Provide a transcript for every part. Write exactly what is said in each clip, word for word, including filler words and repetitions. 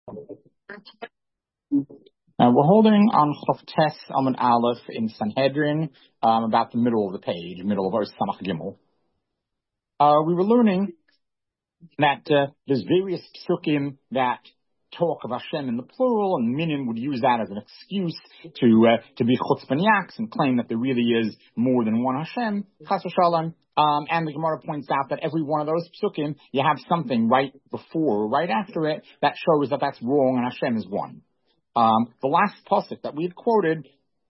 Uh, we're holding on Choftes Amud Aleph in Sanhedrin, um, about the middle of the page, middle of our Samach Gimel. Uh, we were learning that uh, there's various psukim that talk of Hashem in the plural, and Minin would use that as an excuse to uh, to be chutzpaniaks and claim that there really is more than one Hashem, chas v'shalom. Um, and the Gemara points out that every one of those psukim, you have something right before or right after it that shows that that's wrong and Hashem is one. Um, the last pasuk that we had quoted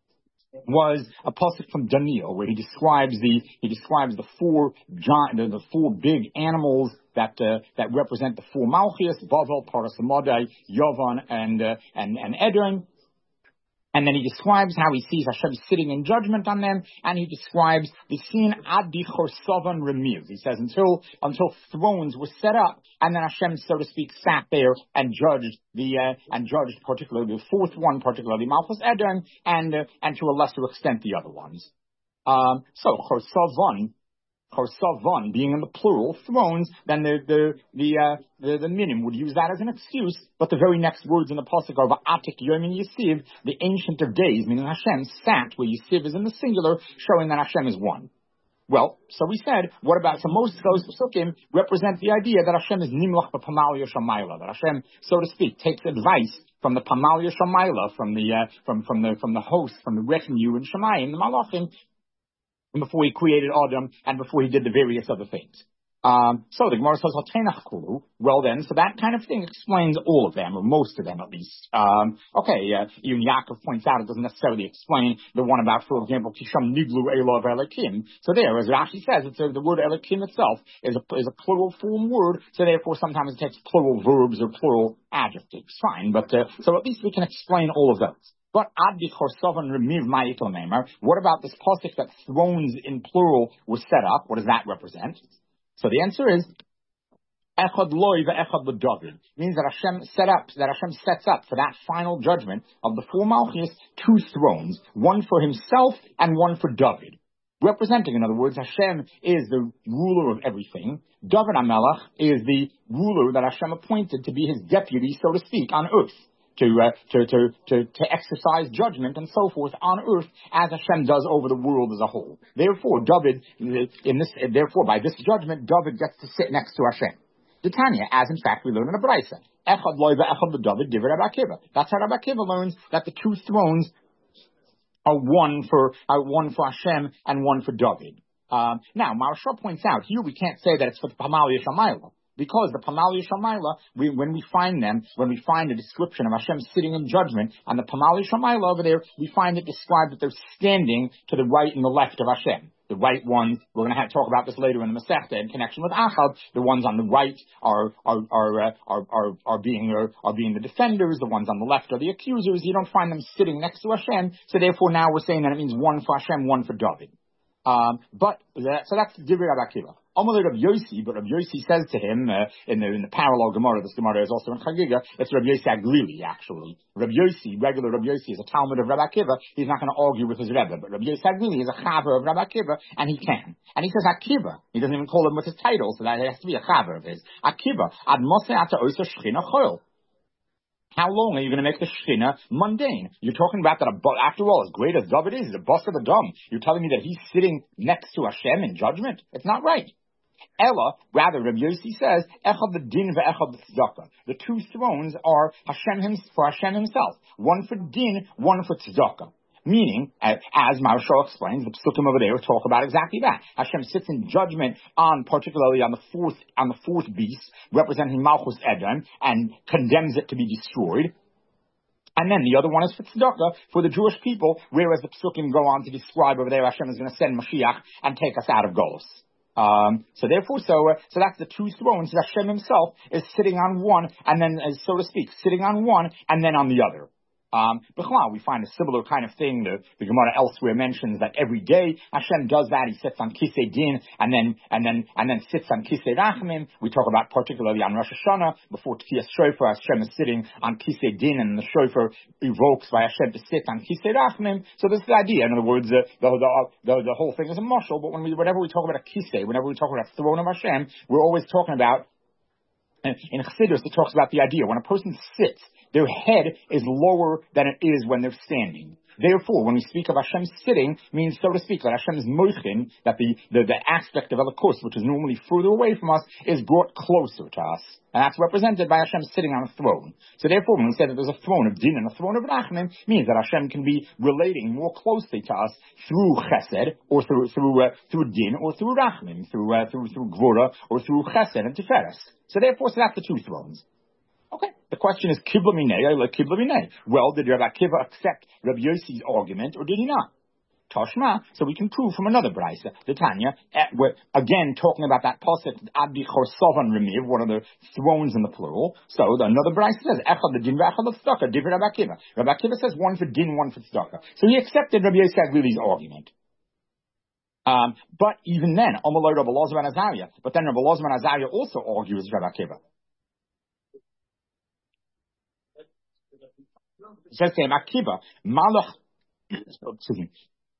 was a pasuk from Daniel, where he describes the he describes the four giant, the, the four big animals that uh, that represent the four Malchias: Bavel, Paras Hamadai, Yovan, and uh, and and Edom. And then he describes how he sees Hashem sitting in judgment on them, and he describes the scene Adi Chorsovan Remiv. He says until until thrones were set up, and then Hashem, so to speak, sat there and judged the uh, and judged particularly the fourth one, particularly Malchus Edom, and uh, and to a lesser extent the other ones. Um, so Chorsovan. Chorsavan being in the plural, thrones, then the the the uh, the, the minim would use that as an excuse. But the very next words in the pasuk are Va'atik Yomin Yisiv, the ancient of days, meaning Hashem sat, where Yisiv is in the singular, showing that Hashem is one. Well, so we said, what about, so most of those pasukim represent the idea that Hashem is Nimlach B'Pamalia Shamayla, that Hashem, so to speak, takes advice from the Pamalia Shamayla, from the uh, from from the from the host, from the retinue in Shemayim, the Malachim, before he created Adam and before he did the various other things. Um, so the Gemara says, Kulu. Well then, so that kind of thing explains all of them, or most of them at least. Um, okay, uh, even Yaakov points out it doesn't necessarily explain the one about, for example, Kisham Niglu Elov Elikim. So there, as Rashi says, it's a, the word Elikim itself is a, is a plural form word, so therefore sometimes it takes plural verbs or plural adjectives. Fine, but uh, so at least we can explain all of those. But Adi Chorsovan Remiv Ma'itol Neymar. What about this pasuk that thrones in plural were set up? What does that represent? So the answer is Echad Loi ve'Echad l'David. Means that Hashem set up, that Hashem sets up for that final judgment of the four Malchus two thrones, one for himself and one for David. Representing, in other words, Hashem is the ruler of everything. David HaMelech is the ruler that Hashem appointed to be his deputy, so to speak, on earth. To, uh, to, to, to, to exercise judgment and so forth on earth as Hashem does over the world as a whole. Therefore, David, in this, therefore, by this judgment, David gets to sit next to Hashem. Titania, as in fact we learn in a Braisa. Echad loy ve'echad l'David divrei Rabbi Akiva. That's how Rabbi Akiva learns that the two thrones are one for, are one for Hashem and one for David. Um, now, Maharsha points out, here we can't say that it's for the Pamalia Shamayla. Because the Pamalia Shamayla, we, when we find them, when we find a description of Hashem sitting in judgment, and the Pamalia Shamayla over there, we find it described that they're standing to the right and the left of Hashem. The right ones, we're going to have to talk about this later in the Masechta in connection with Achab. The ones on the right are are are uh, are, are are being are, are being the defenders. The ones on the left are the accusers. You don't find them sitting next to Hashem. So therefore, now we're saying that it means one for Hashem, one for David. Um, but that, so that's Divrei Rabbi Akiva. Amalei Rabbi Yossi, but Rabbi Yossi says to him uh, in the in the parallel Gemara. This Gemara is also in Chagiga. It's Rabbi Yossi Aglili, actually. Rabbi Yossi, regular Rabbi Yossi, is a Talmud of Rabbi Akiva. He's not going to argue with his Rebbe, but Rabbi Yossi Aglili is a Chaver of Rabbi Akiva, and he can. And he says Akiva. He doesn't even call him with his title, so that has to be a Chaver of his. Akiva ad Moshe ata oisa shchina choil. How long are you going to make the Shekhinah mundane? You're talking about that, after all, as great as David is, the boss of the dumb. You're telling me that he's sitting next to Hashem in judgment? It's not right. Ella, rather, Rabbi Yossi says, Echad the din ve'echad the tzedakah. The two thrones are Hashem him, for Hashem himself. One for din, one for tzedakah. Meaning, as Maharsha explains, the psukim over there talk about exactly that. Hashem sits in judgment on, particularly on the fourth, on the fourth beast, representing Malchus Edom, and condemns it to be destroyed. And then the other one is for tzedakah, for the Jewish people, whereas the psukim go on to describe over there, Hashem is going to send Mashiach and take us out of Golus. Um, so therefore, so uh, so that's the two thrones. Hashem himself is sitting on one, and then, uh, so to speak, sitting on one, and then on the other. Um, B'chlal, we find a similar kind of thing. The, the Gemara elsewhere mentions that every day Hashem does that. He sits on Kisei Din and then and then and then sits on Kisei Rachamim. We talk about particularly on Rosh Hashanah before Tkiyas Shofar. Hashem is sitting on Kisei Din, and the Shofar evokes by Hashem to sit on Kisei Rachamim. So this is the idea. In other words, uh, the, the the the whole thing is a mashal. But when we whenever we talk about a Kisei, whenever we talk about a throne of Hashem, we're always talking about And in Chassidus, it talks about the idea when a person sits, their head is lower than it is when they're standing. Therefore, when we speak of Hashem sitting, means, so to speak, that Hashem is moichin, that the, the, the aspect of Elokus, which is normally further away from us, is brought closer to us. And that's represented by Hashem sitting on a throne. So therefore, when we say that there's a throne of Din and a throne of Rachmim, means that Hashem can be relating more closely to us through Chesed, or through through uh, through Din, or through Rachmim, through uh, through through Gvura, or through Chesed and Tiferes. So therefore, so that's the two thrones. Okay. The question is, Kibla Minei, or like Kibla Minei. Well, did Rabbi Akiva accept Rabbi Yossi's argument, or did he not? Tashma, so we can prove from another brisa, the Tanya, at, we're again talking about that pasuk Adi Chorsovan Remiv, one of the thrones in the plural. So the, another brisa says Echad the Din Echad the Tzedakah, Divrei Rabbi Akiva. Rabbi Akiva says one for Din, one for Tzedakah. So he accepted Rabbi Yossi Aglili's argument. Um, but even then, Amalei Rabbi Elazar ben Azariah. But then Rabbi Elazar ben Azariah also argues with Rabbi Akiva. It says to him, Akiva, Malach, excuse me.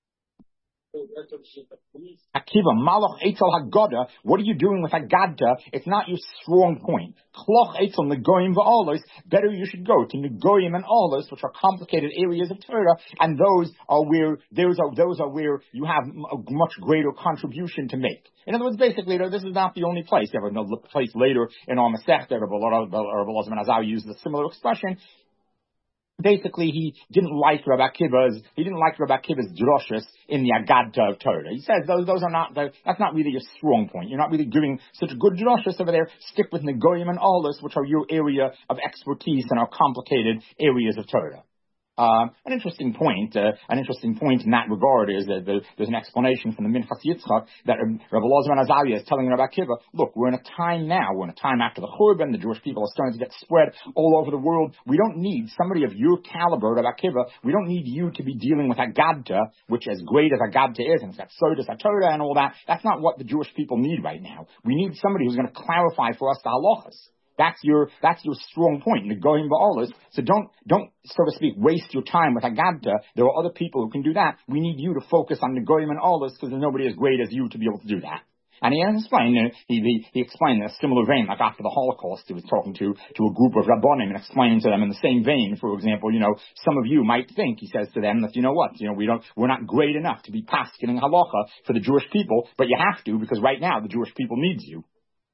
Akiva, Malach Eitzel Haggadah, what are you doing with Haggadah? It's not your strong point. Kloch Eitzel Negoyim v'Olos, better you should go to Negoyim and Olos, which are complicated areas of Torah, and those are where, those are, those are where you have a much greater contribution to make. In other words, basically, this is not the only place. There was another place later in our Masechta, Rabbi Elazar ben Azariah used a similar expression. Basically, he didn't like Rabbi Akiva's, he didn't like Rabbi Akiva's droshes in the Agadta of Torah. He says those, those are not, that's not really your strong point. You're not really giving such good droshes over there. Stick with Negoyim and Olos, which are your area of expertise and are complicated areas of Torah. Um, an interesting point, uh, an interesting point in that regard is that the, there's an explanation from the Minchas Yitzchak that Rabbi Elazar ben Azariah is telling Rabbi Akiva, look, we're in a time now, we're in a time after the Churban, the Jewish people are starting to get spread all over the world. We don't need somebody of your caliber, Rabbi Akiva, we don't need you to be dealing with Agadta, which as great as Agadta is, and it's got Sodas HaTorah and all that, that's not what the Jewish people need right now. We need somebody who's going to clarify for us the halachas. That's your, that's your strong point, Negoyim v'Olos. So don't, don't, so to speak, waste your time with Agadta. There are other people who can do that. We need you to focus on Negoyim and Olos because there's nobody as great as you to be able to do that. And he explained, uh, he, he, he explained in a similar vein, like after the Holocaust, he was talking to, to a group of Rabbonim and explaining to them in the same vein, for example, you know, some of you might think, he says to them, that, you know what, you know, we don't, we're not great enough to be paskening halacha for the Jewish people, but you have to, because right now the Jewish people needs you.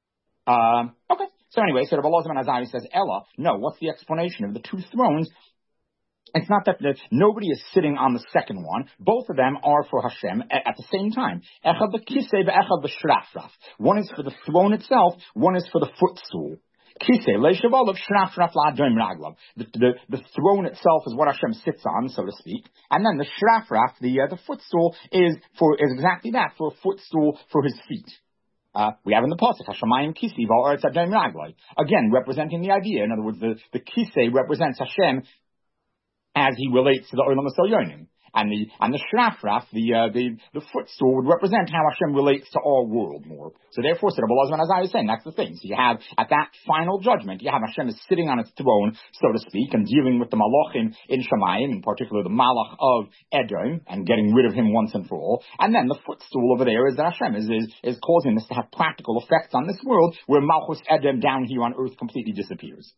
Um, okay. So anyway, so Rabbi Elazar ben Azariah says, Ella, no, what's the explanation of the two thrones? It's not that the, nobody is sitting on the second one. Both of them are for Hashem at, at the same time. Echad b'kisei ve'echad b'shrafraf. One is for the throne itself, one is for the footstool. Kisei le'shavolav shrafraf la'adom raglav. The, the, the throne itself is what Hashem sits on, so to speak. And then the shrafraf, the, uh, the footstool, is for, is exactly that, for a footstool for his feet. Uh, we have in the pasuk Hashemayim Kisei va'aretz adom raglai. Again, representing the idea. In other words, the, the Kisei represents Hashem as he relates to the Olam HaSelyonim. And the, and the Shrafraf, the, uh, the, the footstool would represent how Hashem relates to our world more. So therefore, so Rabbi Elazar ben Azariah is saying, that's the thing. So you have, at that final judgment, you have Hashem is sitting on his throne, so to speak, and dealing with the Malachim in Shemayim, in particular the Malach of Edom, and getting rid of him once and for all. And then the footstool over there is that Hashem is, is, is causing this to have practical effects on this world, where Malchus Edom down here on earth completely disappears.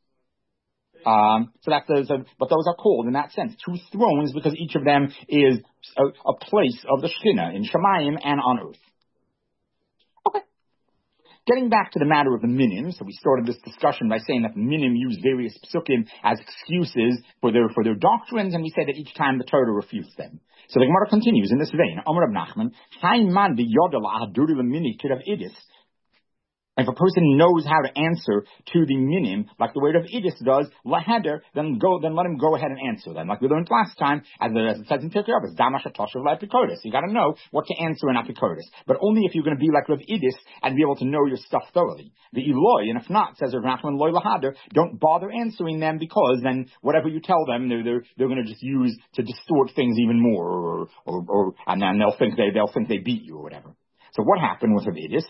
Um, so that's those, uh, but those are called in that sense two thrones because each of them is a, a place of the Shekhinah in Shemayim and on earth. Okay. Getting back to the matter of the minim, so we started this discussion by saying that the minim use various psukim as excuses for their for their doctrines, and we said that each time the Torah refutes them. So the Gemara continues in this vein. Amar Rab Nachman, Hayman bi yodel ahaduri lemini kirav idis. If a person knows how to answer to the minim, like the way of Idis does, laheder, then go, then let him go ahead and answer them. Like we learned last time, as, the, as it says in Pirkei Avos, Damash HaToshav LaEpikoris. You got to know what to answer in Apikoris, but only if you're going to be like Rav Idis and be able to know your stuff thoroughly. The Eloi, and if not, says Rav Nachman, Loi lahader, don't bother answering them because then whatever you tell them, they're they're, they're going to just use to distort things even more, or or, or and then they'll think they they'll think they beat you or whatever. So what happened with Rav Idis?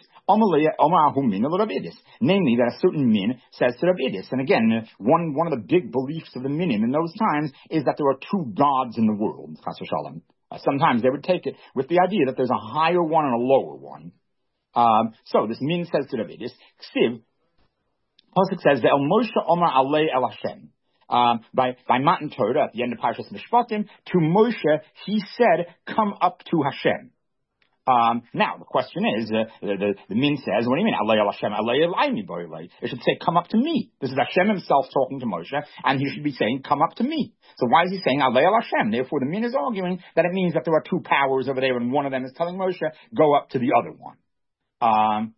Namely, that a certain min says to Rav Idis. And again, one one of the big beliefs of the minim in those times is that there are two gods in the world. Uh, sometimes they would take it with the idea that there's a higher one and a lower one. Um, so this min says to Rav Idis, Ksiv, Pasuk says, "Ve'el Moshe Omar Alei El Hashem." Um, by by Matan Torah at the end of Parshas Mishpatim, to Moshe he said, "Come up to Hashem." Um, now the question is, uh, the, the the min says, "What do you mean, Alei El Hashem? Alei Elai mi boilei?" It should say, "Come up to me." This is Hashem himself talking to Moshe, and he should be saying, "Come up to me." So why is he saying Alei El Hashem? Therefore, the min is arguing that it means that there are two powers over there, and one of them is telling Moshe, "Go up to the other one." Um,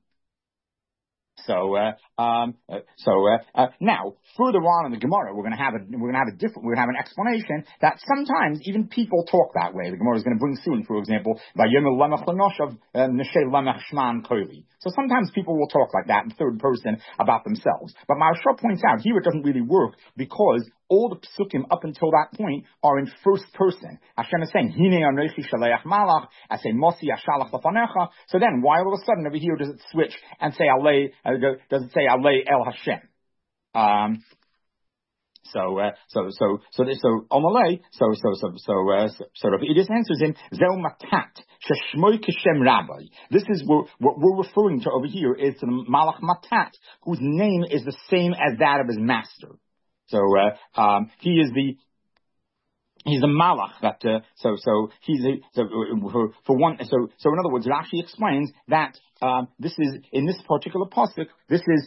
So, uh, um, uh, so uh, uh, now further on in the Gemara, we're going to have a we're going to have a different we're going to have an explanation that sometimes even people talk that way. The Gemara is going to bring soon, for example, by Yom Lamech Lanosh Neshei Lamech Shman Koili. So sometimes people will talk like that in third person about themselves. But Maharsha points out here it doesn't really work because all the psukim up until that point are in first person. Hashem is saying, "Hine anochi shaleach malach," I say, "Mosi ashalach lafanecha." So then, why all of a sudden over here does it switch and say Alei? Uh, does it say Alei El Hashem? Um, so, uh, so, so, so, so, Omalei, so, so, so, so, uh, so, so, it just answers him, Zeu Matat, Sheshmoi Kishem Rabbi. This is what, what we're referring to over here is to the Malach Matat, whose name is the same as that of his master. So, uh, um, he is the, he's the malach that, uh, so, so, he's a, so, uh, for, for one, so, so in other words, Rashi explains that, um, this is, in this particular pasuk, this is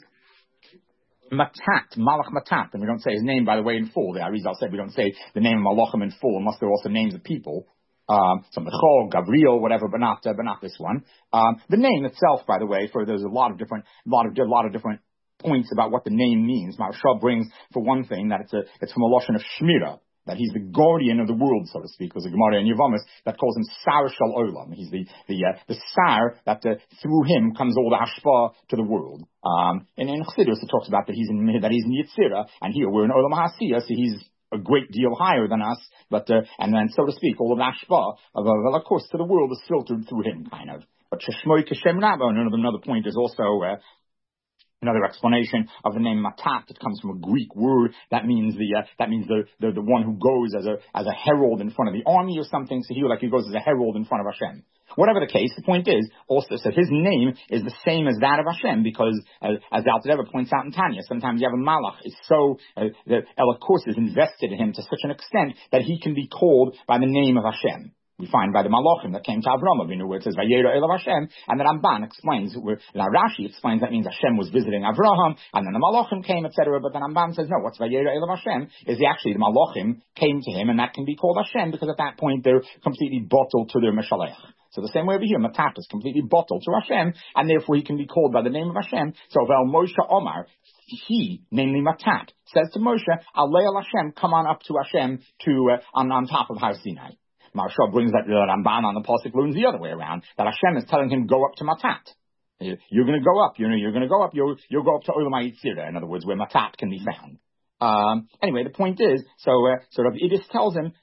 Matat, Malach Matat, and we don't say his name, by the way, in full. The Arizal said we don't say the name of Malachim in full, unless they're also names of people. Um, so Michal, Gabriel, whatever, but not, uh, but not this one. Um, the name itself, by the way, for, there's a lot of different, lot of, a lot of different points about what the name means. Maharsha brings, for one thing, that it's a, it's from a lashon of Shmira, that he's the guardian of the world, so to speak. There's a Gemara in Yevamos that calls him Sar Shal Olam. He's the the uh, the Sar that uh, through him comes all the hashpa to the world. Um, and in Chassidus it talks about that he's in that he's in Yitzira, and here we're in Olam HaSiyah, so he's a great deal higher than us. But uh, and then, so to speak, all of the hashpa of, uh, of course, to the world is filtered through him, kind of. But Sheshmoi Kishem Rabba, and another, another point is also. Uh, Another explanation of the name Matat, it comes from a Greek word that means the uh, that means the, the the one who goes as a as a herald in front of the army or something. So here, like he goes as a herald in front of Hashem. Whatever the case, the point is also so his name is the same as that of Hashem because, uh, as Alter Rebbe points out in Tanya, sometimes you have a malach is so uh, the Elikos is invested in him to such an extent that he can be called by the name of Hashem. We find by the Malachim that came to Avram Avinu where it says Vayera Elav Hashem, and the Ramban explains where now Rashi explains that means Hashem was visiting Avraham, and then the Malachim came, et cetera. But the Ramban says no, what's Vayera Elav Hashem is the, actually the Malachim came to him, and that can be called Hashem because at that point they're completely bottled to their Meshalech. So the same way over here, Matat is completely bottled to Hashem, and therefore he can be called by the name of Hashem. So Vel Moshe Omar, he, namely Matat, says to Moshe, Alei El Hashem, come on up to Hashem to uh, on on top of Har Sinai. Maharsha brings that the Ramban on the pasuk learns the other way around, that Hashem is telling him, go up to Matat. You're going to go up. You're, you're going to go up. You'll, you'll go up to Olam HaYitzirah, in other words, where Matat can be found. Um, anyway, the point is, so, uh, so Rav Idis tells him,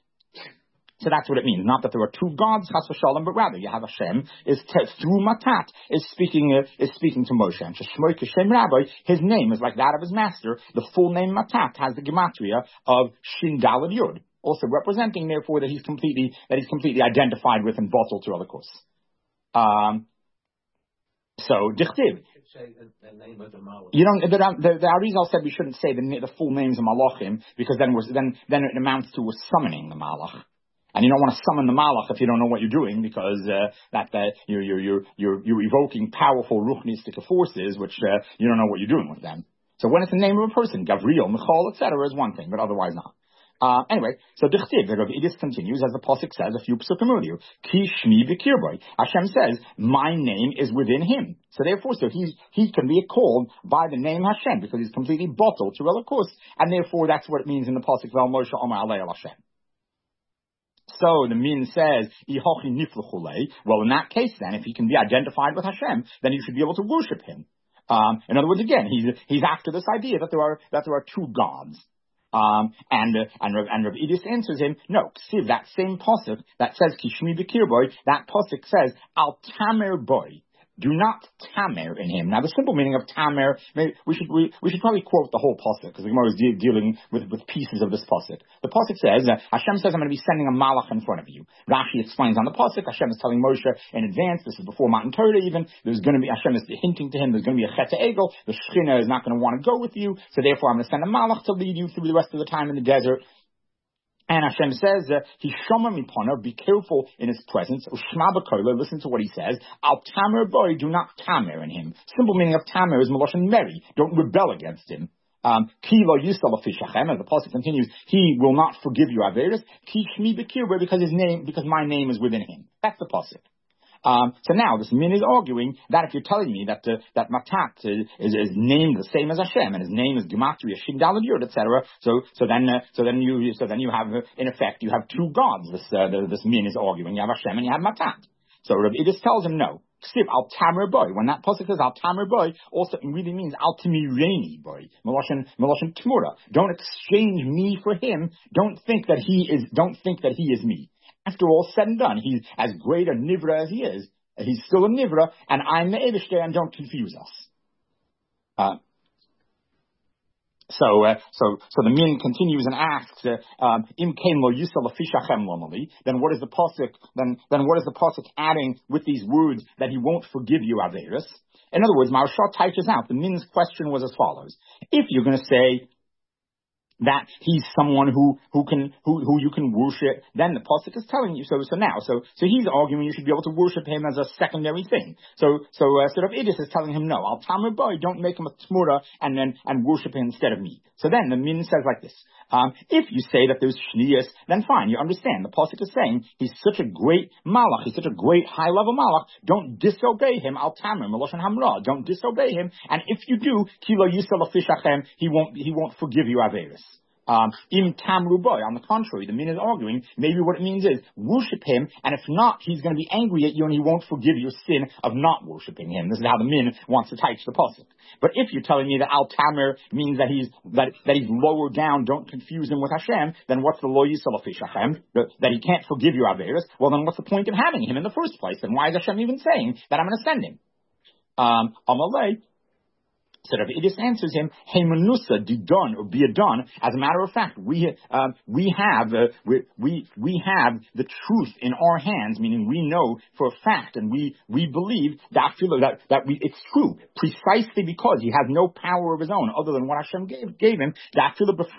so that's what it means. Not that there are two gods, Chas v'Shalom, but rather you have Hashem is te- through Matat is speaking uh, is speaking to Moshe. And Sheshmoi Kishem Rabbi, his name is like that of his master. The full name Matat has the gematria of Shin Daled Yud, also representing therefore that he's completely that he's completely identified with and bottled to Elikos. Um, so Dichtiv. You don't. The, the, the Arizal said we shouldn't say the, the full names of Malachim because then we're, then then it amounts to we're summoning the Malach. And you don't want to summon the Malach if you don't know what you're doing, because uh, that uh, you're, you're you're you're you're evoking powerful ruchnistic forces, which uh, you don't know what you're doing with them. So when it's the name of a person, Gabriel, Michal, et cetera, is one thing, but otherwise not. Uh, anyway, so Dichtiv, the Rav Idis continues, as the pasuk says a few psukim earlier, Ki Shmi B'Kirboy. Hashem says, my name is within him. So therefore, so he's, he can be called by the name Hashem, because he's completely bottled to Elikos, and therefore that's what it means in the pasuk, Vel Moshe Omar Alei El Hashem. So the min says, well, in that case then, if he can be identified with Hashem, then you should be able to worship him. Um, in other words, again, he's, he's after this idea that there are, that there are two gods. Um, and, uh, and, and Rav Idis answers him, no, see, that same pasuk that says, Kishmi B'Kir Boy, that pasuk says, Al Tamer Boy. do not tamer in him. Now, the simple meaning of tamer, maybe we should we, we should probably quote the whole pasuk, because the Gemara is de- dealing with, with pieces of this pasuk. The pasuk says, uh, Hashem says, I'm going to be sending a malach in front of you. Rashi explains on the pasuk, Hashem is telling Moshe in advance, this is before Matan Torah even, there's going to be, Hashem is hinting to him, there's going to be a chet egel, the Shechina is not going to want to go with you, so therefore I'm going to send a malach to lead you through the rest of the time in the desert. And Hashem says, "He shomer mipana, be careful in his presence. Ushma b'kola, listen to what he says. Al tamer boy, do not tamer in him. Simple meaning of tamer is meloshen meri. Don't rebel against him. Um, Ki lo yisal afishachem, as the pasuk continues, he will not forgive you averis. Ki shmi b'kirba, because his name, because my name is within him. That's the pasuk. Um, so now this min is arguing that if you're telling me that uh, that Matat is, is, is named the same as Hashem and his name is Gematria Shin Daled Yud, et cetera. So so then uh, so then you so then you have uh, in effect you have two gods. This uh, the, this min is arguing. You have Hashem and you have Matat. So Rav Idis tells him no. Ksiv al tamer boy. When that pasuk says al tamer boy, also it really means al timireni boy. Meloshen meloshen tmura. Don't exchange me for him. Don't think that he is. Don't think that he is me. After all said and done, he's as great a Nivra as he is. He's still a Nivra, and I'm the Eibishter, and don't confuse us. Uh, so, uh, so, so the min continues and asks, uh, um, Im kein lo yisal afishachem lomali. Then what is the pasuk? Then, then what is the pasuk adding with these words that he won't forgive you, Averis? In other words, Maharsha types out. The min's question was as follows: if you're going to say that he's someone who, who can, who, who you can worship, then the pasuk is telling you so, so now, so, so he's arguing you should be able to worship him as a secondary thing. So, so, uh, sort of Idis is telling him no, al tamer boy, don't make him a tmura and then, and worship him instead of me. So then the min says like this, um, if you say that there's shniyas, then fine, you understand. The pasuk is saying he's such a great malach, he's such a great high level malach, don't disobey him, al tamer, meloshen hamra, don't disobey him, and if you do, kilo yisal afishachem, he won't, he won't forgive you averis. Um, im tamru boy. On the contrary, the min is arguing, maybe what it means is, worship him, and if not, he's going to be angry at you and he won't forgive your sin of not worshiping him. This is how the min wants to touch the pasuk. But if you're telling me that al tamer means that he's, that, that he's lower down, don't confuse him with Hashem, then what's the lo yisal afishachem? That, that he can't forgive your averis? Well, then what's the point of having him in the first place? And why is Hashem even saying that I'm going to send him? Um, Amalei. So Rav Idis answers him, "Hey manusa didon or be done." As a matter of fact, we um, we have uh, we, we we have the truth in our hands, meaning we know for a fact, and we we believe that that that we it's true precisely because he has no power of his own other than what Hashem gave gave him. That we didn't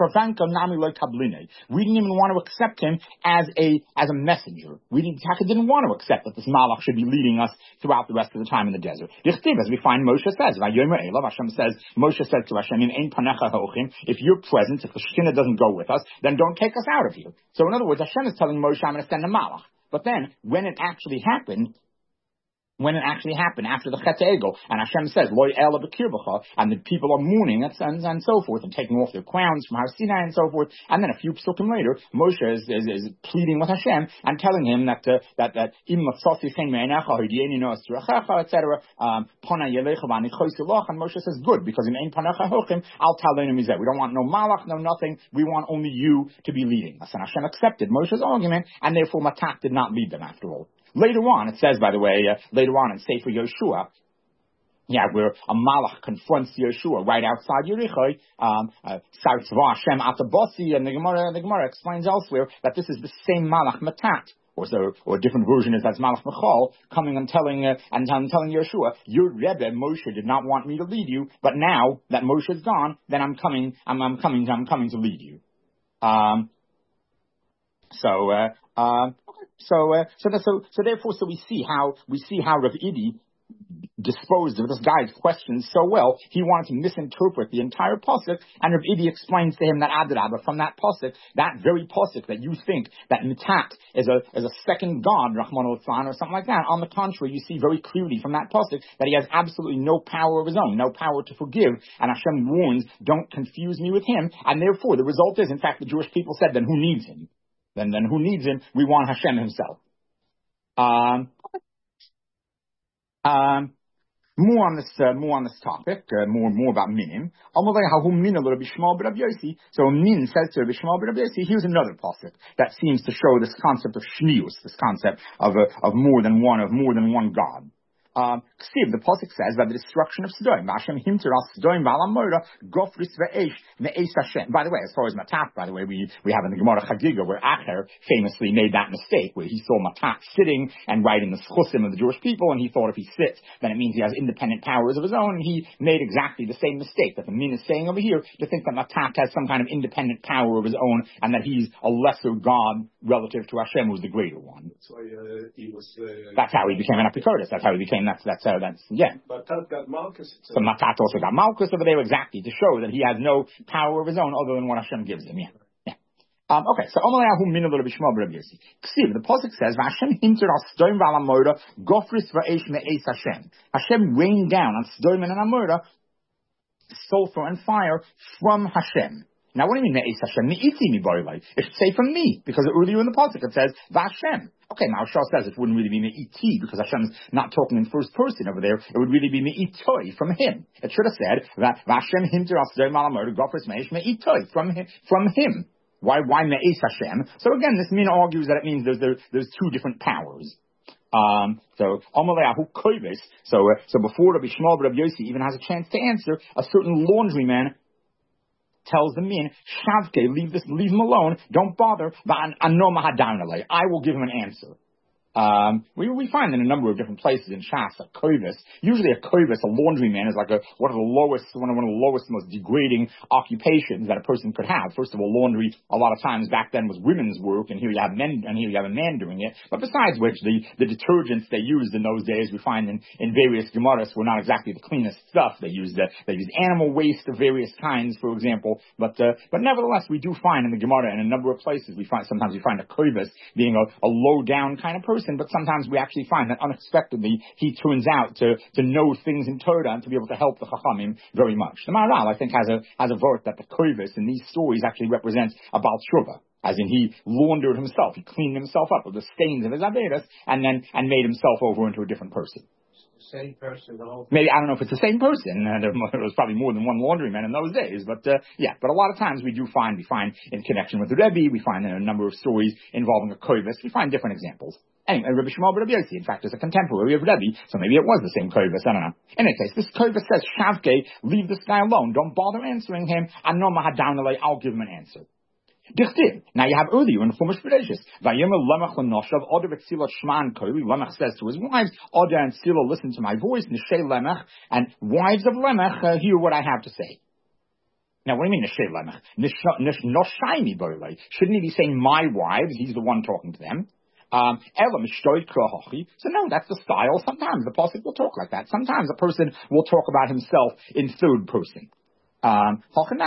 even want to accept him as a as a messenger. We didn't didn't want to accept that this malach should be leading us throughout the rest of the time in the desert. As we find Moshe says, Hashem says, Moshe said to Hashem, if you're present, if the Shekhinah doesn't go with us, then don't take us out of here. So in other words, Hashem is telling Moshe, I'm going to send a malach. But then, when it actually happened, when it actually happened after the Chet Egel, and Hashem says, Loi Ela B'kirbacha, and the people are mourning and, and, and so forth, and taking off their crowns from Har Sinai and so forth, and then a few psukim later, Moshe is, is, is pleading with Hashem and telling him that uh, that that Im Latzosi Chen Me'enecha Hodieni Noas Tirachecha, et cetera. Pona Yelecha V'Ani Chosilach, and Moshe says, good, because in Ein Panecha Hochim Al Talenu Mizeh. We don't want no malach, no nothing. We want only you to be leading us. And Hashem accepted Moshe's argument, and therefore Matak did not lead them after all. Later on, it says, by the way, uh, later on in Sefer Yoshua, yeah, where a malach confronts Yeshua right outside Yericho, um, uh, Hashem Atabossi, and the Gemara, the Gemara explains elsewhere that this is the same malach Matat, or so, or a different version is that's malach Michal coming and telling uh, and telling Yeshua, your Rebbe Moshe did not want me to lead you, but now that Moshe's gone, then I'm coming, I'm, I'm coming, I'm coming to lead you. Um, so. Uh, uh, So, uh, so, so, so, therefore, so we see how we see how Rav Idi disposed of this guy's questions so well. He wanted to misinterpret the entire pasuk, and Rav Idi explains to him that Adrabah, from that pasuk, that very pasuk that you think that Mitat is a is a second god, Rahman al-Flan, or something like that. On the contrary, you see very clearly from that pasuk that he has absolutely no power of his own, no power to forgive, and Hashem warns, don't confuse me with him. And therefore, the result is, in fact, the Jewish people said, then who needs him? Then, then who needs him? We want Hashem himself. Um, um, more on this, uh, more on this topic, uh, more, more about minim. So min says to Bishmal ben Abiyasi, here's another pasuk that seems to show this concept of shnius, this concept of, uh, of more than one, of more than one God. Um, the pasuk says about the destruction of Sodom. Hashem himter al Sodom v'al gofris ve'esh me'es Hashem. By the way, as far as Matat, by the way, we, we have in the Gemara Chagiga where Acher famously made that mistake, where he saw Matat sitting and writing the schusim of the Jewish people, and he thought if he sits, then it means he has independent powers of his own, and he made exactly the same mistake that the Min is saying over here, to think that Matat has some kind of independent power of his own, and that he's a lesser God relative to Hashem, who's the greater one. That's why uh, he was... Uh, that's how he became an Apikoros. That's how he became, that's, that's how, that's, yeah. But Matat got Malchus. So Matat also got Malchus over there, exactly, to show that he has no power of his own other than what Hashem gives him, yeah. yeah. Um, okay, so Omalayahu Minah Rabbi Shmuel Rabbi Yossi. Ksiv, the pasuk says, Hashem hinter al Sodom v'al Amora, gofris v'esh me'es Hashem. Hashem rained down on Sodom and Amora sulfur and fire from Hashem. Now, what do you mean, Me'ez Hashem? Me'iti mi borilai. It should say from me, because earlier in the pasuk it says, Vashem. Okay, now Shah says it wouldn't really be Me'iti, because Hashem's not talking in first person over there. It would really be Me'itoi, from him. It should have said, that Vashem hinter al Sodom al Amora, gofris me'esh me'itoi, from him. From him. Why, why Me'ez Hashem? So again, this min argues that it means there's, there, there's two different powers. Um, so, Omaleahu Koivis. So, uh, so before Rabbi Shmuel, Rabbi Yossi even has a chance to answer, a certain laundryman tells the min, Shavke, leave this, leave him alone, don't bother, I will give him an answer. Um, we, we find in a number of different places in Shas, a kovis, usually a kovis, a laundryman, is like a, one of the lowest, one of, one of the lowest, most degrading occupations that a person could have. First of all, laundry, a lot of times back then was women's work, and here you have men, and here you have a man doing it. But besides which, the, the detergents they used in those days, we find in, in various Gemaras, were not exactly the cleanest stuff. They used, uh, they used animal waste of various kinds, for example. But, uh, but nevertheless, we do find in the Gemara, in a number of places, we find, sometimes we find a kovis being a, a low down kind of person. But sometimes we actually find that unexpectedly he turns out to, to know things in Torah and to be able to help the Chachamim very much. The Maharal, I think, has a has a vote that the Kovis in these stories actually represents a Baal Tshuva, as in he laundered himself, he cleaned himself up of the stains of his Avedas, and then and made himself over into a different person. Same person, though. Maybe, I don't know if it's the same person. Uh, there was probably more than one laundryman in those days. But, uh, yeah, but a lot of times we do find, we find in connection with the Rebbe, we find in a number of stories involving a kovis, we find different examples. Anyway, Rabbi Shmuel Rabbi Yossi, in fact, is a contemporary of Rebbe, so maybe it was the same kovis, I don't know. In any case, this kovis says, Shavke, leave this guy alone, don't bother answering him, Anoma Hadanale, I'll give him an answer. Now you have earlier in the Chumash Bereshis, Vayomer Lamech l'Noshav, Oda v'Tzilot Shman Koli, Lamech says to his wives, Oda and Tzila, listen to my voice, Neshei Lemech, and wives of Lemech, uh, hear what I have to say. Now what do you mean Neshei Lemech? Noshaymi Boilei. Shouldn't he be saying my wives? He's the one talking to them. Um, so no, that's the style. Sometimes the pasuk will talk like that. Sometimes a person will talk about himself in third person. Um,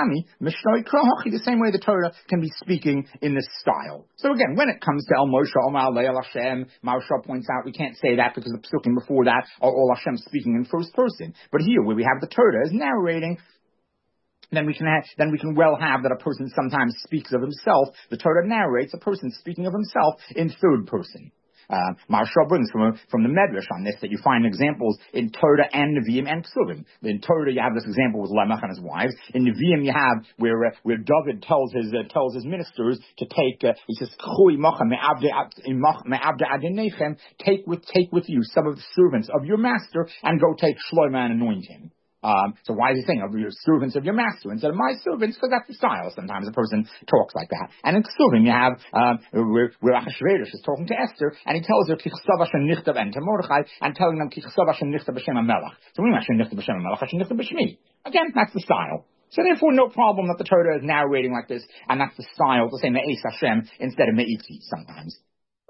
the same way the Torah can be speaking in this style. So again, when it comes to El Moshe, Omar Leil Hashem, Marsha points out we can't say that because the psukim before that are all Hashem speaking in first person. But here, where we have the Torah is narrating, then we can have, then we can well have that a person sometimes speaks of himself. The Torah narrates a person speaking of himself in third person. Uh, Marsha brings from, a, from the Medrash on this that you find examples in Torah and Nevi'im and Ksuvim. In Torah you have this example with Lemech and his wives. In Nevi'im you have where uh, where David tells his uh, tells his ministers to take. Uh, he says, "Take with take with you some of the servants of your master and go take Shlomo and anoint him." Um, so why is he saying of your servants of your master instead of my servants? Because that's the style. Sometimes a person talks like that. And in Ksuvim you have um, where, where Achashverosh is talking to Esther, and he tells her Kichsav Hashem Nichtav and to Mordechai, and telling them Kichsav Hashem Nichtav B'Shem HaMelech. So we Hashem Nichtav B'Shem HaMelech, Hashem Nichtav B'Shmi. Again, that's the style. So therefore, no problem that the Torah is narrating like this, and that's the style to say Me'ez Hashem instead of Me'itzi sometimes.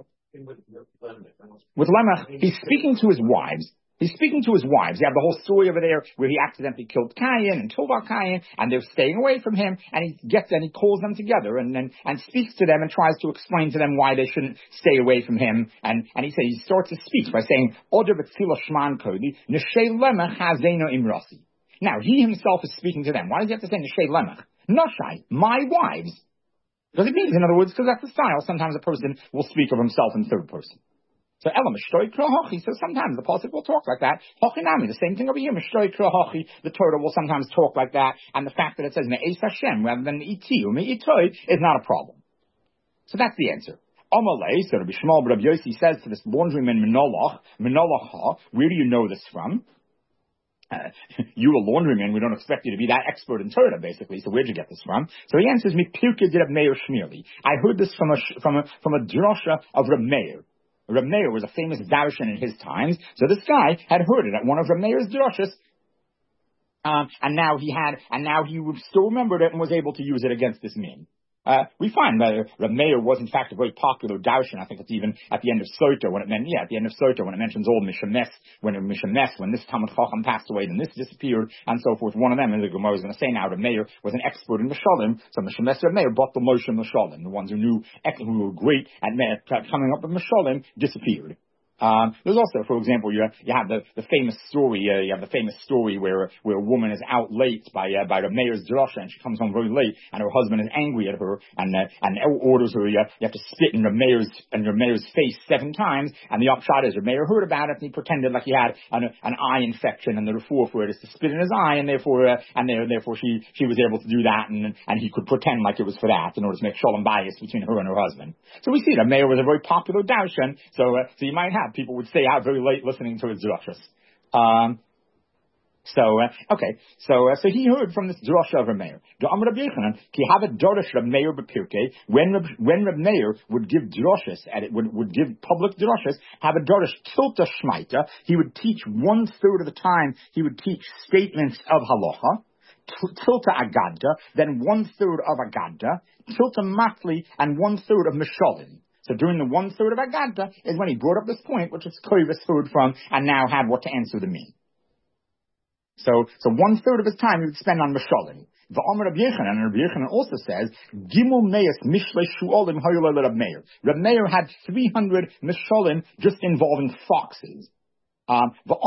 With Lemech, he's speaking to his wives. He's speaking to his wives. You have the whole story over there where he accidentally killed Cain and Tobal Cain, and they're staying away from him, and he gets and he calls them together and, and and speaks to them and tries to explain to them why they shouldn't stay away from him. And and he says he starts his speech by saying, Oda v'tzila shman kodi, Neshei lemech hazeno imrasi. Now he himself is speaking to them. Why does he have to say Neshei lemech? Noshai, my wives. Because it means, in other words, because that's the style. Sometimes a person will speak of himself in third person. So Elam Mishtoi Krohochi, so sometimes the pasuk will talk like that. Hochinami, the same thing over here. Mishtoi Krohochi, the Torah will sometimes talk like that, and the fact that it says Me'ez Hashem rather than Iti or Me'itoi is not a problem. So that's the answer. Amalei, so Rabbi Shmuel, Rabbi Yossi says to this laundryman Menoloch, Menolocha, where do you know this from? Uh, you a laundryman, we don't expect you to be that expert in Torah, basically, so where'd you get this from? So he answers me, Pirkei de Reb Meir Shmierli. I heard this from a, from a, from a drasha of Reb Meir. Reb Meir was a famous darshan in his times, so this guy had heard it at one of Reb Meir's drashas, um, and now he had, and now he still remembered it and was able to use it against this man. Uh, we find that Reb Meir was in fact a very popular darshan. I think it's even at the end of Sota when it meant, yeah, at the end of Sota when it mentions old Mishemes, when Mishemes, when this Talmud Chacham passed away, then this disappeared, and so forth. One of them, and the Gemara is going to say now, Reb Meir was an expert in Mishalim, so Mishemes Reb Meir bought the Moshe Mishalim. The ones who knew, who were great at coming up with Mishalim, disappeared. Um, there's also, for example, you have, you have the, the famous story, uh, you have the famous story where, where a woman is out late by, uh, by the mayor's drasha, and she comes home very late, and her husband is angry at her, and, uh, and orders her, you have, you have to spit in the mayor's, in the mayor's face seven times, and the upshot is the mayor heard about it, and he pretended like he had an, an eye infection, and the refuah for it is to spit in his eye, and therefore, uh, and there, therefore she, she was able to do that, and, and he could pretend like it was for that, in order to make shalom bias between her and her husband. So we see that mayor was a very popular darshan, so, uh, so you might have people would stay out very late listening to his drashas. Um, so, uh, okay, so, uh, so he heard from this drasha of Reb Meir. Rabbi Yochanan, ki have a darash Reb Meir b'pirkei, when Reb, when Reb Meir would give drashas, and it would, would give public drashas, have a darash tilta shmaita, he would teach one third of the time, he would teach statements of halacha, tilta agadda, then one third of agadda, tilta matli, and one third of mishalim. So during the one third of Agadda is when he brought up this point, which is Koivus heard from, and now had what to answer the me. So, so one third of his time he would spend on Mishalim. The Amar Rabbi Yochanan, and Rabbi Yochanan also says, Gimel Meis Mishlei Shuolim Hayolei Reb Meir. Reb Meir had three hundred Mishalim just involving foxes. Um, but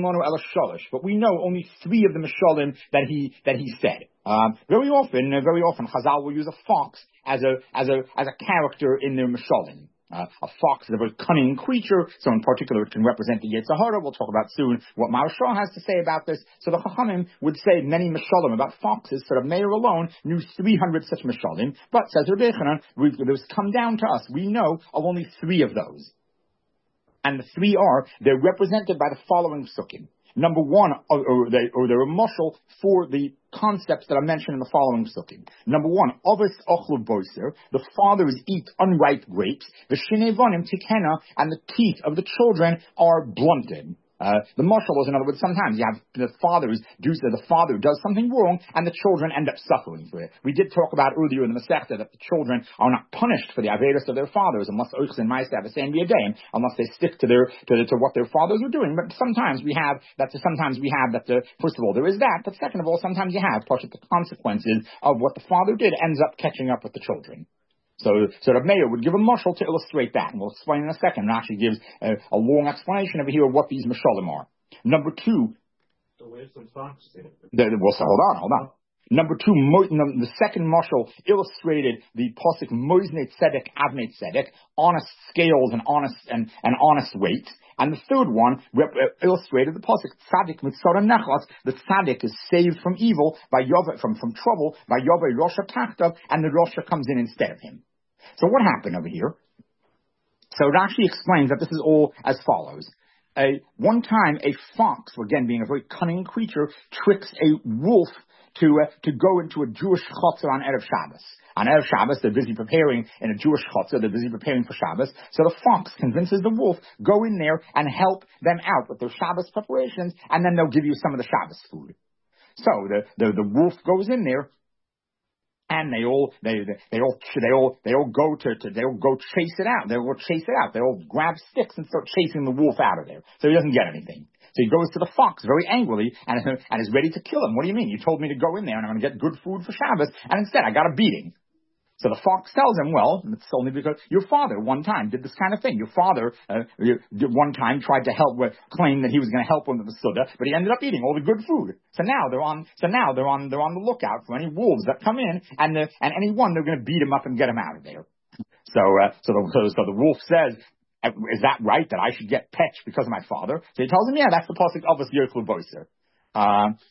we know only three of the Mishalim that he that he said. Um, very often, uh, very often, Chazal will use a fox as a as a as a character in their Mishalim. Uh, a fox is a very cunning creature, so in particular it can represent the Yetzer Hara. We'll talk about soon what Maharsha has to say about this. So the Chachamim would say many Mishalim about foxes, so the Meir alone knew three hundred such Mishalim. But, says Rabbi Yochanan, we've come down to us, we know of only three of those. And the three are, they're represented by the following psukim. Number one, or, or, they, or they're a mushal for the concepts that are mentioned in the following psukim. Number one, Ovis ochlu boiser, the fathers eat unripe grapes, the shinevonim tikena, and the teeth of the children are blunted. Uh, the mushal is, in other words, sometimes you have the fathers do, the father does something wrong, and the children end up suffering for it. We did talk about earlier in the Masechta that the children are not punished for the averos of their fathers, unless Oichs and Ma'aseh have a saying b'yadayim, unless they stick to their, to, to what their fathers are doing. But sometimes we have that, sometimes we have that, the, first of all, there is that, but second of all, sometimes you have, the consequences of what the father did ends up catching up with the children. So, so the mayor would give a mushal to illustrate that, and we'll explain in a second. It actually gives a, a long explanation over here of what these mashalim are. Number two, so where's the fox there? The, well, so hold on, hold on. Number two, mo, the second mushal illustrated the pasuk Moznei Tzedek Avnei Tzedek, honest scales and honest and, and honest weight. And the third one rep, uh, illustrated the pasuk Tzadik Mitzara Nechlas. The Tzadik is saved from evil by Yova, from from trouble by Yova Rosha Tachtav, and the Rosha comes in instead of him. So what happened over here? So Rashi explains that this is all as follows. A, one time a fox, again being a very cunning creature, tricks a wolf to uh, to go into a Jewish chutzner on Erev Shabbos. On Erev Shabbos, they're busy preparing in a Jewish chutzner, they're busy preparing for Shabbos. So the fox convinces the wolf, go in there and help them out with their Shabbos preparations, and then they'll give you some of the Shabbos food. So the, the, the wolf goes in there, and they all, they, they, they all, they all, they all go to, to, they all go chase it out. They all chase it out. They all grab sticks and start chasing the wolf out of there. So he doesn't get anything. So he goes to the fox very angrily and, and is ready to kill him. What do you mean? You told me to go in there and I'm going to get good food for Shabbos, and instead I got a beating. So the fox tells him, well, it's only because your father one time did this kind of thing. Your father uh, one time tried to help with, claim that he was going to help him with the Suda, but he ended up eating all the good food. So now they're on, so now they're on, they're on the lookout for any wolves that come in, and the, and any one they're going to beat him up and get him out of there. So, uh, so the, so, so the wolf says, is that right that I should get petched because of my father? So he tells him, yeah, that's the pasuk of us Yochlu Boiser. Um,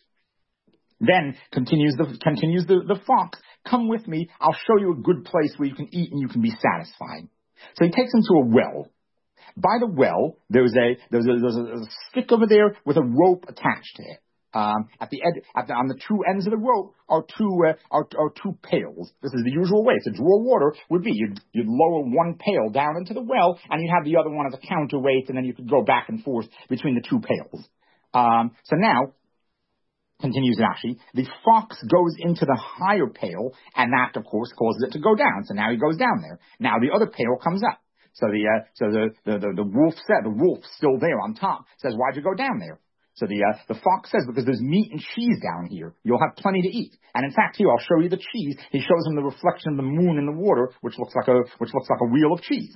Then continues the continues the, the fox, come with me, I'll show you a good place where you can eat and you can be satisfied. So he takes him to a well. By the well, there's a there's a, there's a, a stick over there with a rope attached to it. Um, at the end, at the, on the two ends of the rope are two uh, are, are two pails. This is the usual way to draw water would be you'd you'd lower one pail down into the well, and you'd have the other one as a counterweight, and then you could go back and forth between the two pails. Um, so now, continues Rashi, the fox goes into the higher pail, and that of course causes it to go down. So now he goes down there. Now the other pail comes up. So the uh, so the, the the the wolf said the wolf's still there on top. Says, why'd you go down there? So the uh, the fox says, because there's meat and cheese down here. You'll have plenty to eat. And in fact, here I'll show you the cheese. He shows him the reflection of the moon in the water, which looks like a which looks like a wheel of cheese.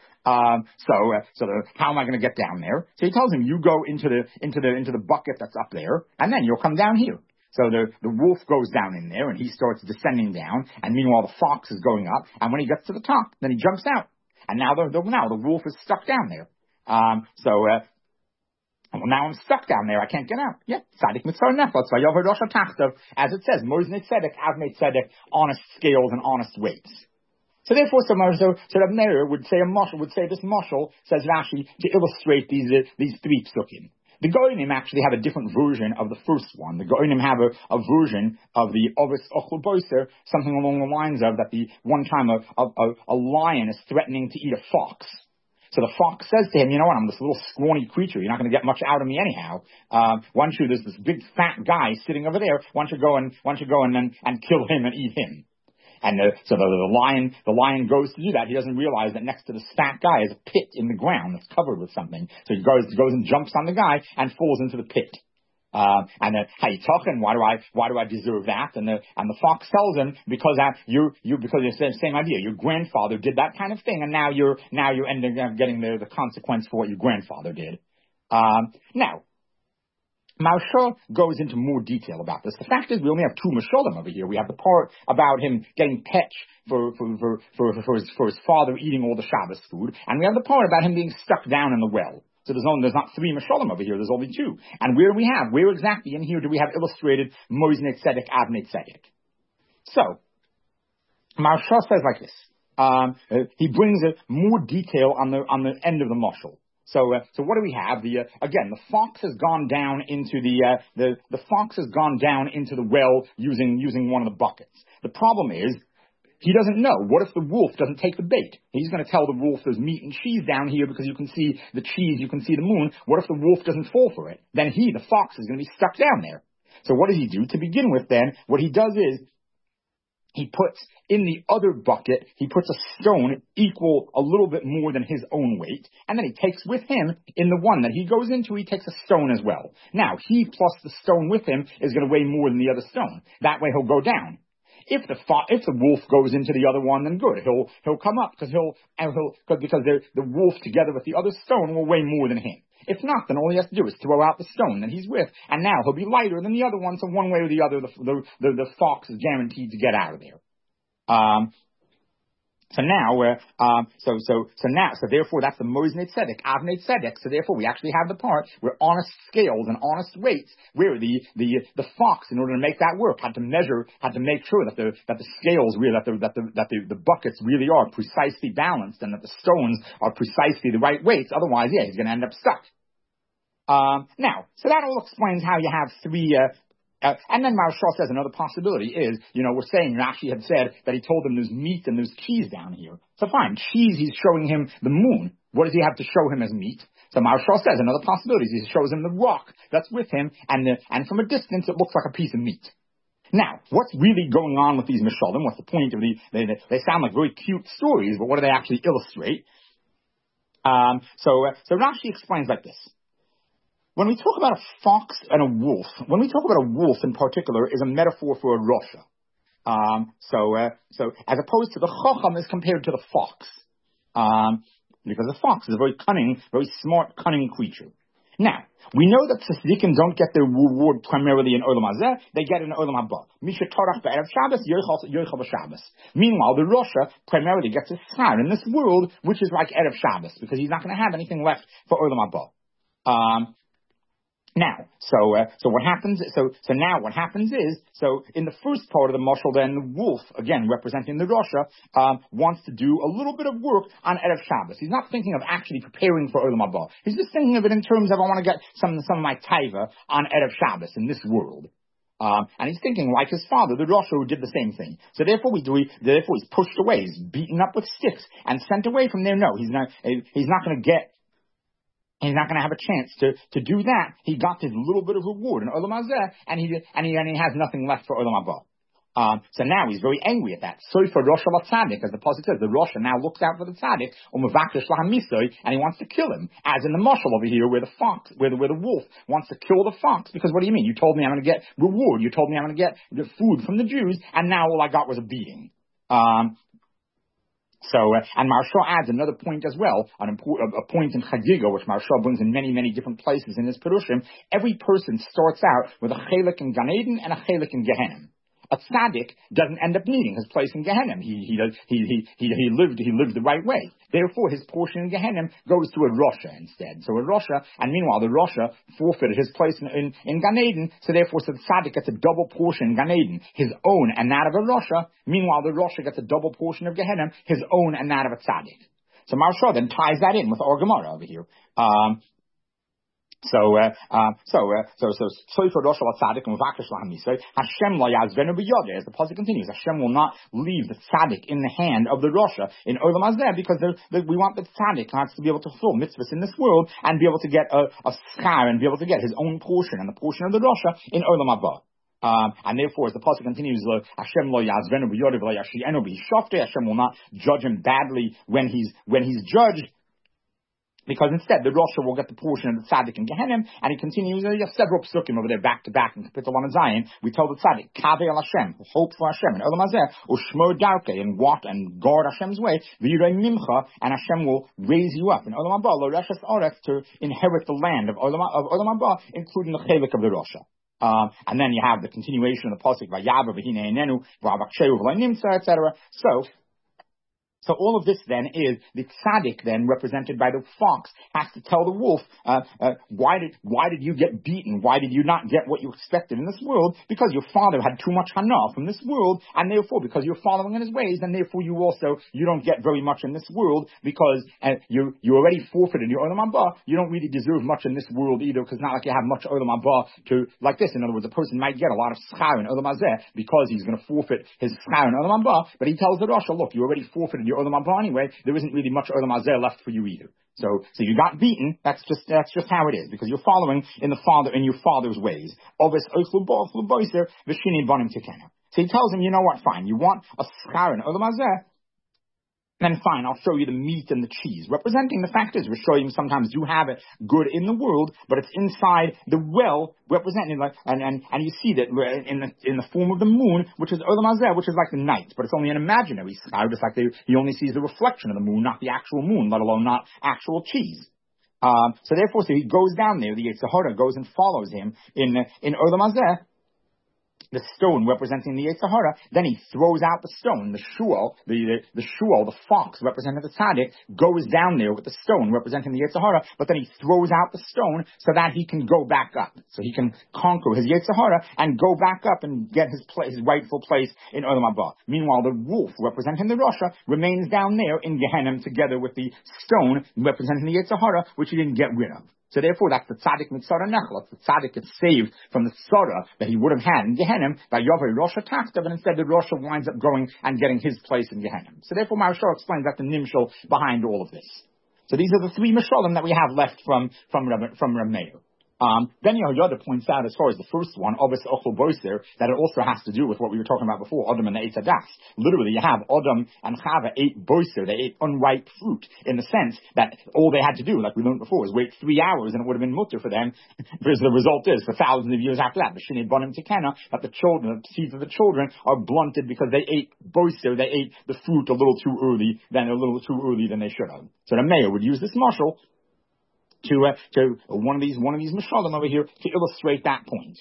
Um, so uh, so the, how am I going to get down there? So he tells him, you go into the into the into the bucket that's up there, and then you'll come down here. So the, the wolf goes down in there, and he starts descending down, and meanwhile the fox is going up, and when he gets to the top, then he jumps out. And now the, the now the wolf is stuck down there. Um, so uh, well, now I'm stuck down there. I can't get out. Yeah, tzadik mitzvah nefesh vayover rosh hatachtov, as it says, moznei tzedek, avnei tzedek, honest scales and honest weights. So therefore, so so, so Reb Meir would say a mashal would say this mashal, says Rashi, to illustrate these uh, these three psukim. The Goinim actually have a different version of the first one. The Goinim have a, a version of the Ovis Ochel Boiser, something along the lines of that the one time a, a, a lion is threatening to eat a fox. So the fox says to him, you know what, I'm this little scrawny creature. You're not going to get much out of me anyhow. Uh, why don't you, there's this big fat guy sitting over there. Why don't you go and, why don't you go and, and, and kill him and eat him? And the, so the, the lion, the lion goes to do that. He doesn't realize that next to this fat guy is a pit in the ground that's covered with something. So he goes, goes and jumps on the guy and falls into the pit. Uh, and then, how you talking? Why do I, why do I deserve that? And the, and the fox tells him, because that, you, you, because it's the same idea. Your grandfather did that kind of thing, and now you're, now you're ending up getting the, the consequence for what your grandfather did. Um, now, Maharsha goes into more detail about this. The fact is, we only have two Masholim over here. We have the part about him getting petch for for for for, for, his, for his father eating all the Shabbos food, and we have the part about him being stuck down in the well. So there's only there's not three Masholim over here. There's only two. And where we have, where exactly in here do we have illustrated Moznei Tzedek, Avnei Tzedek? So Maharsha says like this. Um, uh, he brings uh, more detail on the on the end of the mashal. So, uh, so what do we have? The uh, again, the fox has gone down into the uh, the the fox has gone down into the well using using one of the buckets. The problem is he doesn't know. What if the wolf doesn't take the bait? He's going to tell the wolf there's meat and cheese down here because you can see the cheese, you can see the moon. What if the wolf doesn't fall for it? Then he, the fox, is going to be stuck down there. So what does he do to begin with? Then what he does is, he puts in the other bucket, he puts a stone equal a little bit more than his own weight, and then he takes with him, in the one that he goes into, he takes a stone as well. Now, he plus the stone with him is going to weigh more than the other stone. That way he'll go down. If the fo- if the wolf goes into the other one, then good. He'll he'll come up because he'll and he'll cause, because the wolf together with the other stone will weigh more than him. If not, then all he has to do is throw out the stone that he's with, and now he'll be lighter than the other one. So one way or the other, the the the, the fox is guaranteed to get out of there. Um, so now, uh, um, so, so, so now, so therefore that's the Moznei Tzedek, Avnei Tzedek. So therefore we actually have the part where honest scales and honest weights, where the, the, the fox, in order to make that work, had to measure, had to make sure that the, that the scales really, that the, that the, that the, the buckets really are precisely balanced and that the stones are precisely the right weights. Otherwise, yeah, he's going to end up stuck. Um, now, so that all explains how you have three, uh, Uh, and then Maharsha says another possibility is, you know, we're saying Rashi had said that he told them there's meat and there's cheese down here. So fine, cheese, he's showing him the moon. What does he have to show him as meat? So Maharsha says another possibility is he shows him the rock that's with him, and the, and from a distance it looks like a piece of meat. Now, what's really going on with these Mishalim? What's the point of the, they, they sound like very cute stories, but what do they actually illustrate? Um, so, uh, so Rashi explains like this. When we talk about a fox and a wolf, when we talk about a wolf in particular, is a metaphor for a Rasha. Um, so, uh, so as opposed to the Chacham is compared to the fox, um, because the fox is a very cunning, very smart, cunning creature. Now, we know that tzaddikim don't get their reward primarily in Olam Hazeh; they get it in Olam Haba. Misha Torach be'erev Shabbos, yoichal b'Shabbos. Meanwhile, the Rasha primarily gets his schar in this world, which is like erev Shabbos, because he's not going to have anything left for Olam Haba. Um, Now, so uh, so what happens? So so now what happens is, so in the first part of the mashal, then the wolf, again representing the Rasha, um, wants to do a little bit of work on Erev Shabbos. He's not thinking of actually preparing for Olam Haba. He's just thinking of it in terms of, I want to get some some of my taiva on Erev Shabbos in this world. Um, and he's thinking like his father, the Rasha, who did the same thing. So therefore, we do. He, therefore, he's pushed away. He's beaten up with sticks and sent away from there. No, he's not. He's not going to get. He's not going to have a chance to, to do that. He got his little bit of reward in Olam Hazeh, and he, and he, and he has nothing left for Olam Haba. Um, so now he's very angry at that. So for Rosh Tzaddik, as the Pasuk says, the Rosh now looks out for the Tzaddik, and he wants to kill him. As in the mashal over here, where the fox, where the, where the wolf wants to kill the fox, because what do you mean? You told me I'm going to get reward. You told me I'm going to get the food from the Jews, and now all I got was a beating. Um, So, uh, and Maharsha adds another point as well, an important, a point in Chagiga, which Maharsha brings in many, many different places in his Perushim. Every person starts out with a chelik in Gan Eden and a chelik in Gehenna. A tzaddik doesn't end up needing his place in Gehenna. He, he, does, he, he, he, he lived, he lived the right way. Therefore, his portion in Gehenna goes to a Rasha instead. So a Rasha, and meanwhile, the Rasha forfeited his place in, in, in Gan Eden, so therefore, so the tzaddik gets a double portion in Gan Eden, his own and that of a Rasha. Meanwhile, the Rasha gets a double portion of Gehenna, his own and that of a tzaddik. So Maharsha then ties that in with our Gemara over here. Um, So, uh, uh, so, uh, so, so, so for Rosh Tzaddik and Vakesh Lahamisay, Hashem lo yazvenu b'yodeh, as the pasuk continues, Hashem will not leave the tzaddik in the hand of the Rasha in Olam Hazeh, because the, the, we want the tzaddik to be able to fulfill mitzvahs in this world and be able to get a, a schar and be able to get his own portion and the portion of the Rasha in Olam Haba. Um, and therefore, as the pasuk continues, Hashem lo yazvenu b'yodeh v'lo yashienu b'yishofteh, Hashem will not judge him badly when he's when he's judged. Because instead, the Rasha will get the portion of the tzaddik in Gehenna, and he continues, uh, you have several psukim over there, back to back, in Kapitel Lamed Zayin. We tell the tzaddik, Kaveh al Hashem, hope for Hashem, and Olam Hazeh, Ushmo Darkei, and walk and guard Hashem's way, V'yirei Mimcha, and Hashem will raise you up in Olam Haba, Lo Reshes Oretz, to inherit the land of Olam, of Olam Haba, including the chelik of the Rasha. Um, and then you have the continuation of the pasuk, Vayaber V'hinei Enenu, V'avaksheu V'lo Nimtza, et cetera. So, So all of this then is the tzaddik then represented by the fox has to tell the wolf, uh, uh, why did why did you get beaten? Why did you not get what you expected in this world? Because your father had too much hana from this world, and therefore because you're following in his ways, and therefore you also you don't get very much in this world because uh, you you already forfeited your olam haba. You don't really deserve much in this world either, because not like you have much olam haba to like this. In other words, a person might get a lot of schar in olam hazeh because he's going to forfeit his schar in olam haba, but he tells the Rasha, look, you already forfeited your olam haba anyway, there isn't really much olam hazeh left for you either. So, so you got beaten. That's just that's just how it is, because you're following in the father in your father's ways. So he tells him, you know what? Fine, you want a schar in olam hazeh. Then fine, I'll show you the meat and the cheese. Representing the fact is, Rishoyim sometimes do have it good in the world, but it's inside the well, representing like, and, and, and you see that in the, in the form of the moon, which is Olam Hazeh, which is like the night, but it's only an imaginary sky, just like they, he only sees the reflection of the moon, not the actual moon, let alone not actual cheese. Um, so therefore, so he goes down there, the Yetzer Hara goes and follows him in, in Olam Hazeh, the stone representing the Yetzer Hara, then he throws out the stone, the shual, the, the, the shual, the fox representing the tzaddik, goes down there with the stone representing the Yetzer Hara, but then he throws out the stone so that he can go back up, so he can conquer his Yetzer Hara and go back up and get his place, his rightful place in Olam Haba. Meanwhile, the wolf representing the Rasha remains down there in Gehenna together with the stone representing the Yetzer Hara, which he didn't get rid of. So therefore, that's the tzaddik mitzara nechla. The tzaddik gets saved from the tzara that he would have had in Gehenna by Yavei Rasha Takta, but instead the Rasha winds up going and getting his place in Gehenna. So therefore, Maharsha explains that the nimshal behind all of this. So these are the three mishalim that we have left from from from Rameir. Um, then Yehoyada points out, as far as the first one, Obis Ochel Boiser, that it also has to do with what we were talking about before, Adam and the Eitz Hadas. Literally, you have Adam and Chava ate Boiser, they ate unripe fruit, in the sense that all they had to do, like we learned before, is wait three hours and it would have been mutter for them, because the result is, for thousands of years after that, B'shinei Bonim Tikena, that the children, the teeth of the children are blunted because they ate Boiser, they ate the fruit a little too early, than a little too early than they should have. So the mayor would use this marshal to uh, to one of these one of these mishalim over here to illustrate that point.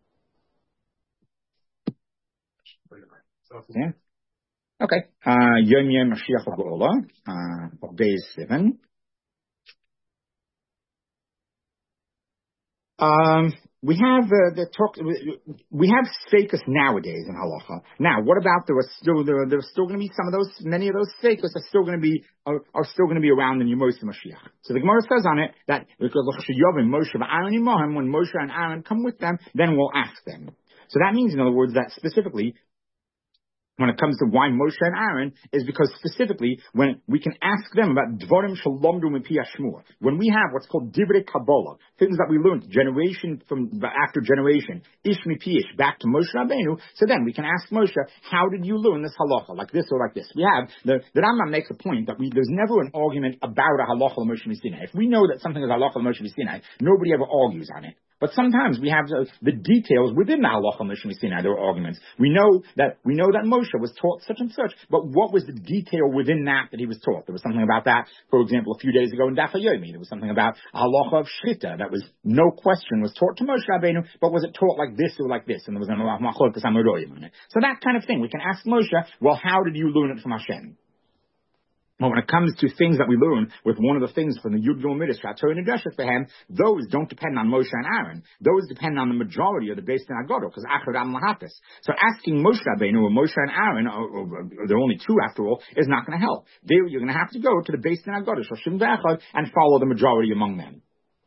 Yeah. Okay. Uh, Yom Yom Mashiach Ha'Geula, uh, Beis seven. Uh, Um, we have uh, the talk. We have sfeikus nowadays in halacha. Now, what about there are still there? There's still going to be some of those. Many of those sfeikus are still going to be are, are still going to be around in Yemos Mashiach. So the Gemara says on it that because Moshe and Aaron, when Moshe and Aaron come with them, then we'll ask them. So that means, in other words, that specifically, when it comes to why Moshe and Aaron, is because specifically when we can ask them about Dvarim Shalomdu Mipi Hashmur, when we have what's called Divrei Kabbalah, things that we learned generation from after generation, Ish Mipi Ish, back to Moshe Rabbeinu, so then we can ask Moshe, how did you learn this halacha, like this or like this? We have, the, the Rambam makes a point that we, there's never an argument about a halacha Moshe Sinai. If we know that something is halacha Moshe Sinai, nobody ever argues on it. But sometimes we have the, the details within the halacha Moshe Sinai. There are arguments. We know that we know that Moshe was taught such and such, but what was the detail within that that he was taught? There was something about that. For example, a few days ago in Daf Yomi, there was something about a halacha of shchita that was no question was taught to Moshe Rabbeinu, but was it taught like this or like this? And there was a machlokas amoroyim on it. So that kind of thing, we can ask Moshe, well, how did you learn it from Hashem? Well, when it comes to things that we learn with one of the things from the Yud Gimel Midas, Torah and Dreshes for him, those don't depend on Moshe and Aaron. Those depend on the majority of the Beis Din Haggadah, because Achadam Lahatis. So asking Moshe Rabbeinu or Moshe and Aaron, or, or, or there are only two after all, is not going to help. There, you're going to have to go to the Beis Din Haggadah, Shoshim Ve'echad, and follow the majority among them.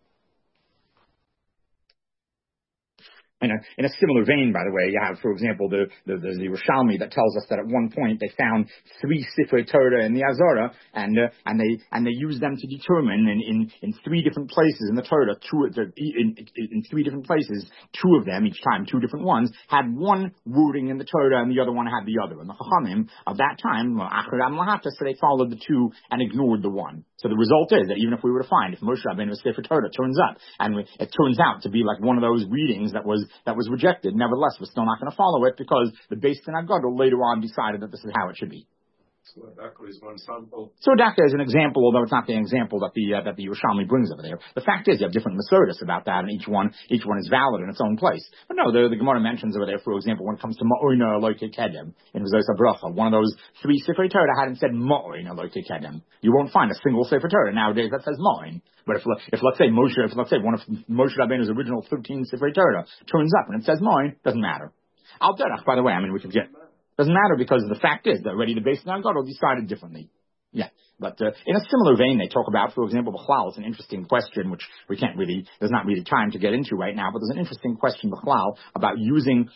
In a, in a similar vein, by the way, you have, for example, the, the, the, the Yerushalmi that tells us that at one point they found three Sifrei Torah in the Azara, and, uh, and they, and they used them to determine in, in, in three different places in the Torah, two, in, in, in three different places, two of them, each time, two different ones, had one wording in the Torah and the other one had the other. And the Chachamim of that time, well, Achadam Lahatas, so they followed the two and ignored the one. So the result is that even if we were to find, if Moshe Rabbeinu was Sefer Torah turns up, and we, it turns out to be like one of those readings that was that was rejected, nevertheless, we're still not going to follow it because the Beis Din Haggadah later on decided that this is how it should be. So Daka is one sample. So Daka is an example, although it's not the example that the uh, that the Yerushalmi brings over there. The fact is, you have different Masortis about that, and each one each one is valid in its own place. But no, the, the Gemara mentions over there, for example, when it comes to Ma'oina Eloke Kedem in V'zos HaBracha, one of those three Sefer Torah hadn't said Ma'oina Eloke Kedem. You won't find a single Sefer Torah nowadays that says Ma'oin. But if, if let's say Moshe, if let's say one of Moshe Rabbeinu's original thirteen Sefer Torah turns up and it says Ma'oin, doesn't matter. Al Derech, by the way, I mean we could get. Doesn't matter because the fact is that already the Beis Din Haggadah decided differently. Yeah, but uh, in a similar vein, they talk about, for example, Bechlal. It's an interesting question which we can't really, there's not really time to get into right now, but there's an interesting question, Bechlal, about using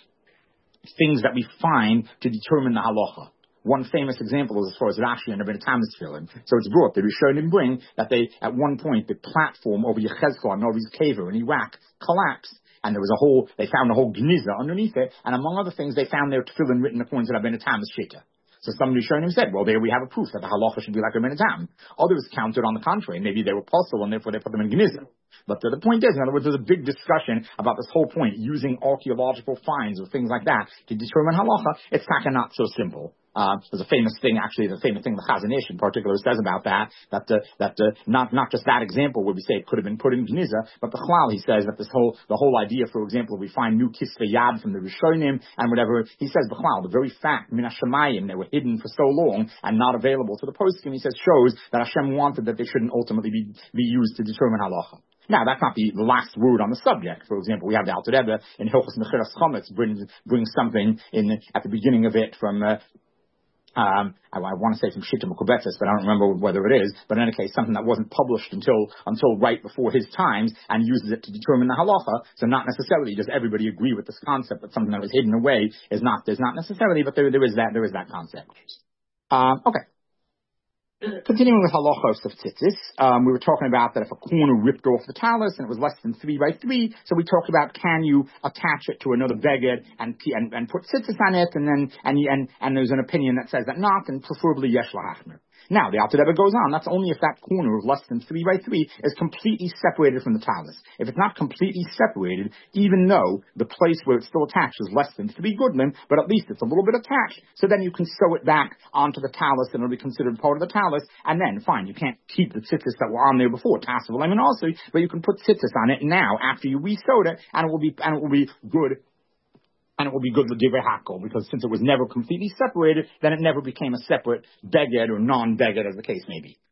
things that we find to determine the halacha. One famous example is as far as Rashi and Rabbi Thomas Tefillin. So it's brought, the Rishonim bring that they, at one point, the platform over Yechezkel and Novi's Kever in Iraq collapsed. And there was a whole, they found a whole gniza underneath it, and among other things, they found their tefillin written according to Rabbeinu Tam's Shita. So somebody showing him said, well, there we have a proof that the halacha should be like Rabbeinu Tam. Others counted on the contrary. Maybe they were puzzled, and therefore they put them in gniza. But the, the point is, in other words, there's a big discussion about this whole point, using archaeological finds or things like that to determine halacha. It's not so simple. Uh, there's a famous thing, actually, the famous thing the Chazon Ish in particular says about that, that, uh, that, uh, not, not just that example where we say it could have been put in Gniza, but the Chlal, he says that this whole, the whole idea, for example, we find new Kisvei Yad from the Rishonim and whatever, he says, the Chlal, the very fact, Min HaShamayim, they were hidden for so long and not available to the poskim, he says, shows that Hashem wanted that they shouldn't ultimately be, be used to determine halacha. Now, that's not the, the last word on the subject. For example, we have the Alter Rebbe in Hilchos Mechiras Chometz brings, brings something in, at the beginning of it from, uh, Um, I, I want to say from Shita Mekubetzes, but I don't remember whether it is. But in any case, something that wasn't published until until right before his times, and uses it to determine the halacha. So not necessarily does everybody agree with this concept that something that was hidden away is not. There's not necessarily, but there there is that there is that concept. Um, okay. Continuing with halachos of tzitzis, um, we were talking about that if a corner ripped off the talus and it was less than three by three, so we talked about can you attach it to another beged and and, and put tzitzis on it, and then and and and there's an opinion that says that not, and preferably yesh lahachmer. Now, the Alter Rebbe goes on, that's only if that corner of less than three by three is completely separated from the talus. If it's not completely separated, even though the place where it's still attached is less than three goodlim, but at least it's a little bit attached, so then you can sew it back onto the talus and it'll be considered part of the talus, and then, fine, you can't keep the tzitzis that were on there before, tassel, I mean also, but you can put tzitzis on it now after you re-sewed it, and it will be, and it will be good. And it will be good for divrei hakol, because since it was never completely separated, then it never became a separate beged or non-beged, as the case may be.